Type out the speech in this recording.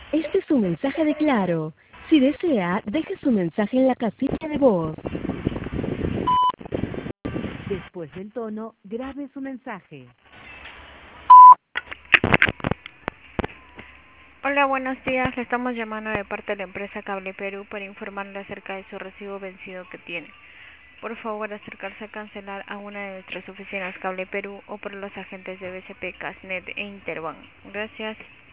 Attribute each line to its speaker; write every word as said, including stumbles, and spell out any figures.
Speaker 1: Este es un mensaje de Claro. Si desea, deje su mensaje en la casilla de voz. Después del tono, grabe su mensaje.
Speaker 2: Hola, buenos días. Le estamos llamando de parte de la empresa Cable Perú para informarle acerca de su recibo vencido que tiene. Por favor, acercarse a cancelar a una de nuestras oficinas Cable Perú o por los agentes de B C P, Casnet e Interbank. Gracias.